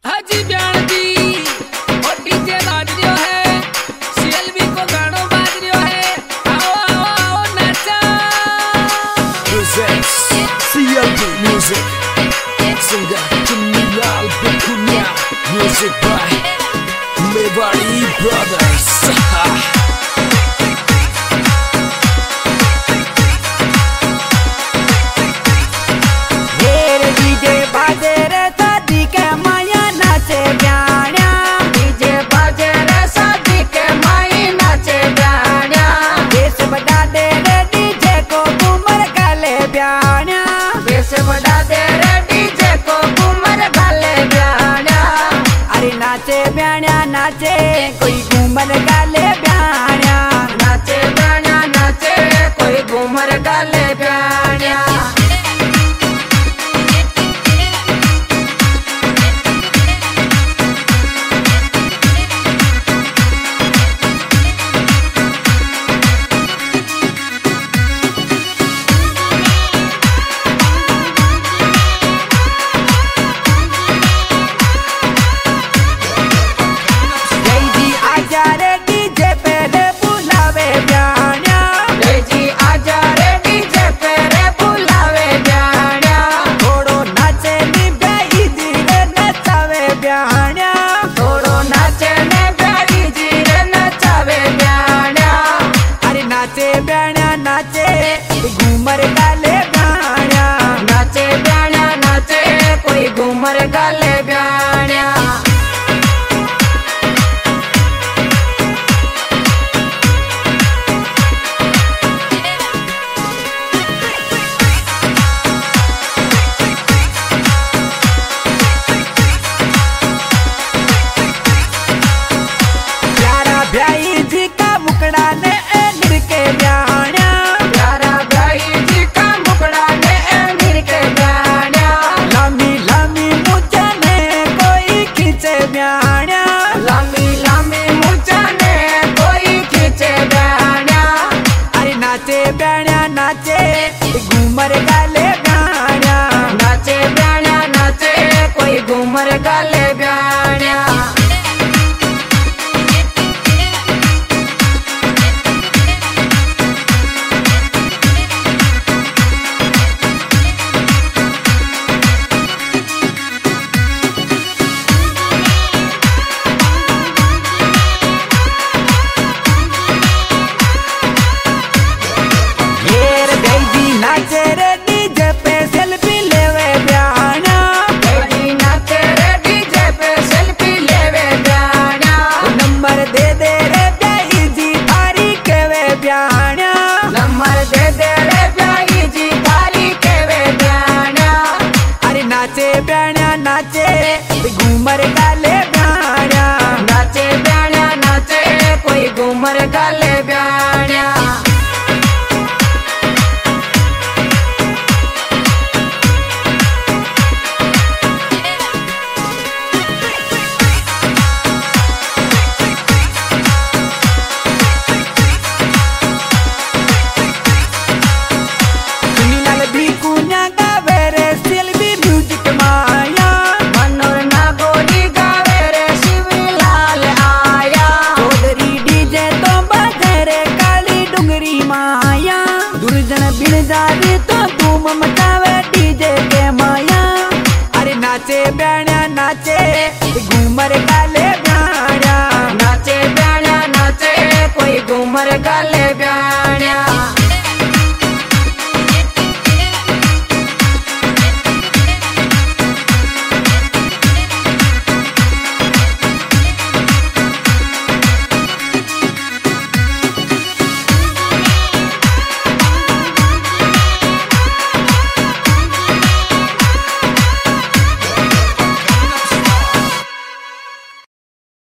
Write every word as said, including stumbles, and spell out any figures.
हाजी ब्याण दी और डीजे बाज रियो है, सीएलबी को गानो बाज रियो है। आओ आओ आओ नाचा। Presents C L B Music, singer Jamilal Bikunya, music by Mewari Brothers. नाचे ब्याण्या नाचे कोई घूमर गाले ब्याण्या, नाचे ब्याण्या नाचे कोई घूमर गाले ब्याण्या। घूमर गाले ब्याण्या, नाचे ब्याण्या नाचे कोई घूमर गाले ब्याण्या। प्यारा भाई जी का मुकड़ा ने के ब्याण्या, लामी लामी मुझने कोई खींचे ब्याण्या। अरे नाचे ब्याण्या नाचे घूमर गाले ब्याण्या, नाचे ब्याण्या नाचे कोई घूमर गाले ब्याण्या। नंबर दे दे रे ब्याई जी थारी के वे ब्याण्या। अरे नाचे ब्याण्या नाचे घूमर गाले ब्याण्या, नाचे ब्याण्या नाचे कोई घूमर गाले ब्याण्या। तो धूम मचावे डीजे के माया। अरे नाचे ब्याण्या नाचे घूमर गाले